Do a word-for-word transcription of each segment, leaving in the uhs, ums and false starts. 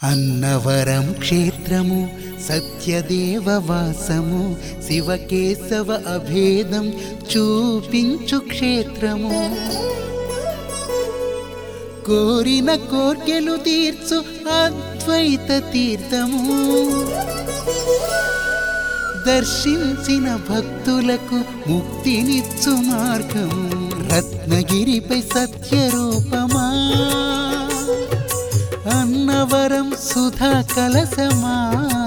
అన్నవరం క్షేత్రము సత్యదేవవాసము శివకేశవ అభేదం చూపించు క్షేత్రము. కోరిన కోర్కెలు తీర్చు అద్వైత తీర్థము. దర్శించిన భక్తులకు ముక్తినిచ్చు మార్గము. రత్నగిరిపై సత్యరూపమా అన్నవరం సుధా కలశమా.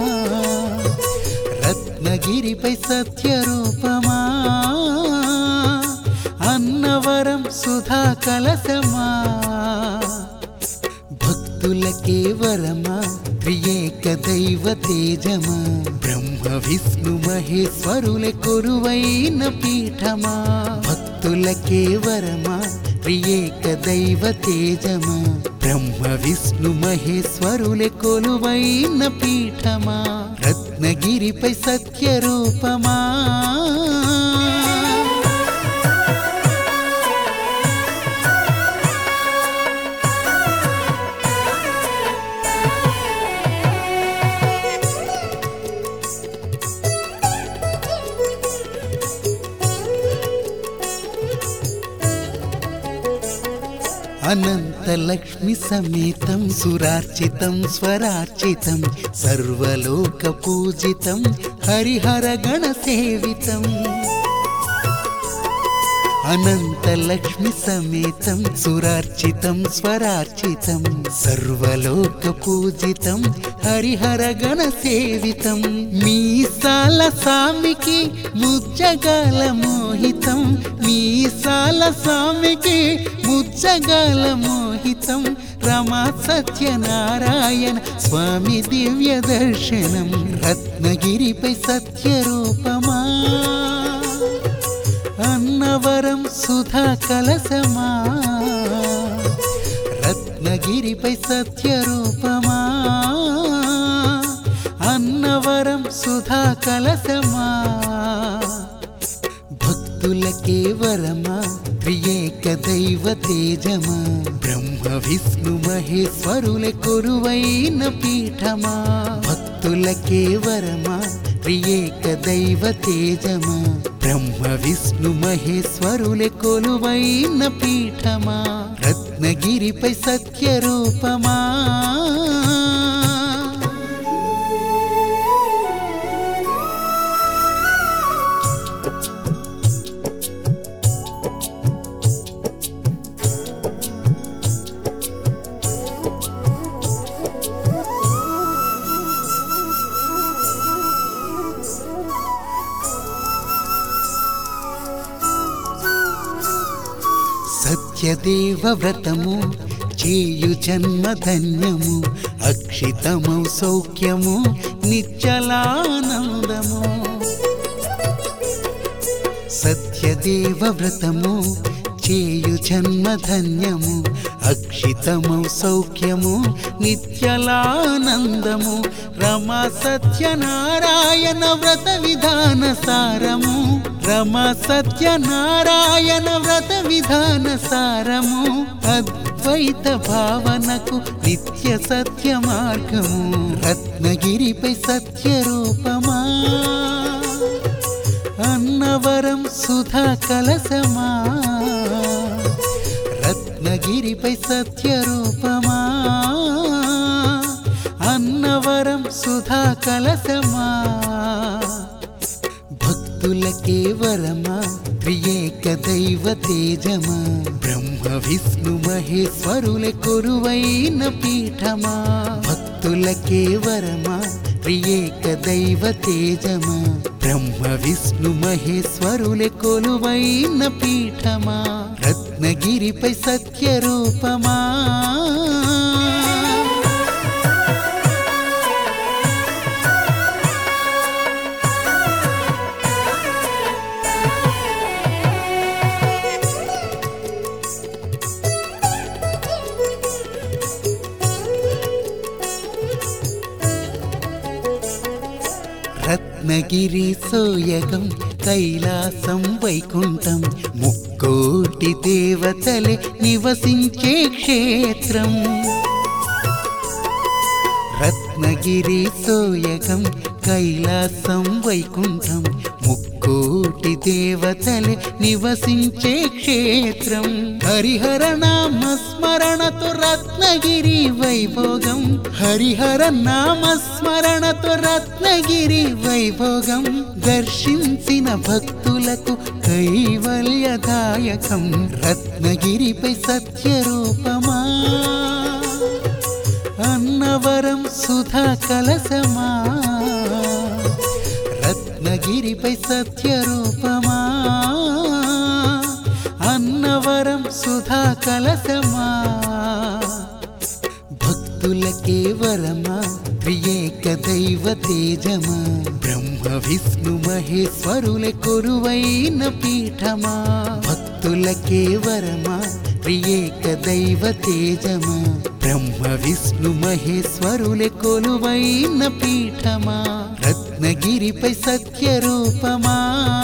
రత్నగిరిపై సత్యరూపమా అన్నవరం సుధా కలశమా. భక్తులకే వరమా త్రియేక దైవ తేజమా. బ్రహ్మ విష్ణు మహేశ్వరులే కొలువైన పీఠమా. భక్తులకే వరమా త్రియేక దైవ తేజమా. బ్రహ్మ విష్ణు మహేశ్వరులే కొలువైన పీఠమా. రత్నగిరిపై సత్యరూపమా. అనంతలక్ష్మి సమేతం సురార్చితం స్వరార్చితం సర్వలోక పూజితం హరిహర గణ సేవితం. అనంతలక్ష్మి సమేతం సురార్చితం స్వరార్చితం సర్వలోక పూజితం హరిహర గణ సేవితం. మీసాల సామికి ముజ్జగాల మోహితం. మీసాల సామికి ముజ్జగాల మోహితం. రమా సత్యనారాయణ స్వామి దివ్య దర్శనం. రత్నగిరిపై సత్యరూపమా అన్నవరం సుధా కలశమా. రత్నగిరిపై సత్యరూపమా అన్నవరం సుధా కలశమా. భక్తులకే వరమా త్రియేక దైవ తేజమా. బ్రహ్మ విష్ణు మహేశ్వరులే కొలువైన పీఠమా. భక్తులకే వరమా త్రియేక దైవ తేజమా. బ్రహ్మ విష్ణు మహేశ్వరులే కొలువైన పీఠమా. రత్నగిరిపై సత్యరూపమా. సత్యదేవ వ్రతము చేయు జన్మ ధన్యము. అక్షితమౌ సౌఖ్యము నిశ్చలానందము. సత్యదేవ వ్రతము చేయు జన్మ ధన్యము. అక్షితమౌ సౌఖ్యము నిత్యలానందము. రమా సత్యనారాయణ వ్రత విధాన సారము. రమా సత్యనారాయణ వ్రత విధాన సారము. అద్వైత భావనకు నిత్య సత్య మార్గము. రత్నగిరిపై సత్యరూపమా అన్నవరం సుధా కలశమా. రత్నగిరిపై సత్యరూపమా అన్నవరం సుధా కలశమా. భక్తులకే వరమా త్రియేక దైవ తేజమా. బ్రహ్మ విష్ణు మహేశ్వరులే కొలువైన పీఠమా. భక్తులకే వరమా త్రియేక దైవ తేజమా. బ్రహ్మ విష్ణు మహేశ్వరులే కొలువైన పీఠమా. రత్నగిరిపై సత్యరూపమా. రత్నగిరి సోయగం కైలాసం వైకుంఠం ముక్కోటి దేవతలే నివసించే క్షేత్రం. రత్నగిరి సోయగం కైలాసం వైకుంఠం ముక్కోటి దేవతలే నివసించే క్షేత్రం. హరిహర నామస్మరణతో రత్నగిరి వైభోగం, హరిహర నామస్మరణతో రత్నగిరి వైభోగం. దర్శించిన భక్తులకు కైవల్యదాయకం. రత్నగిరిపై సత్యరూపమా, అన్నవరం సుధా కలసమా. రత్నగిరిపై సత్యరూపమా, అన్నవరం సుధా కలసమా. భక్తులకే వరమా, త్రియేక దైవ తేజమా. బ్రహ్మ విష్ణు మహేశ్వరులే కొలువైన పీఠమా. భక్తులకే వరమా, త్రియేక దైవ తేజమా. బ్రహ్మ విష్ణు మహేశ్వరులే కొలువైన పీఠమా. రత్నగిరిపై సత్యరూపమా.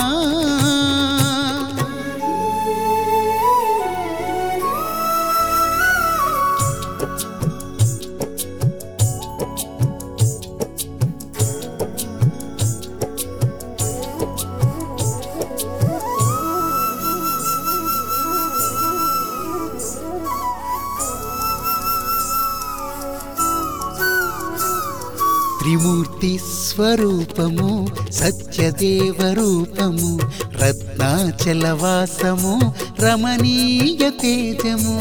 త్రిమూర్తి స్వరూపము, సత్యదేవ రూపము, రత్నాచలవాసము, రమణీయ తేజము.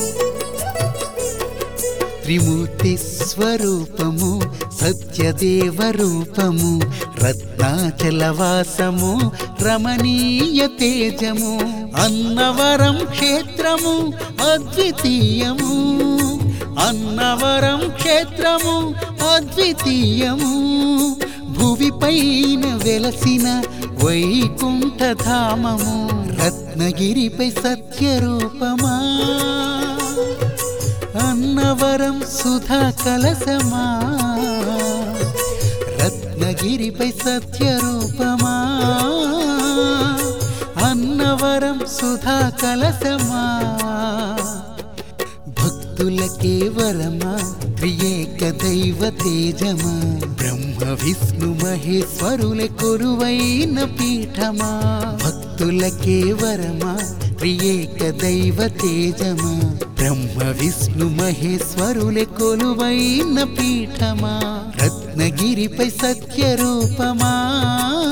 త్రిమూర్తి స్వరూపము, సత్యదేవ రూపము, రత్నాచలవాసము, రమణీయ తేజము. అన్నవరం క్షేత్రము అద్వితీయము, అన్నవరం క్షేత్రము అద్వితీయము. భువిపైన వెలసిన వైకుంఠధామము. రత్నగిరిపై సత్యరూపమా, అన్నవరం సుధా కలసమా. రత్నగిరిపై సత్యరూపమా, అన్నవరం సుధా కలసమా. భక్తులకే వరమా, త్రియేక దైవ తేజమా. బ్రహ్మ విష్ణు మహేశ్వరులే కొలువైన పీఠమా. భక్తులకే వరమా, త్రియేక దైవ తేజమా. బ్రహ్మ విష్ణు మహేశ్వరులే కొలువైన పీఠమా. రత్నగిరిపై సత్యరూపమా.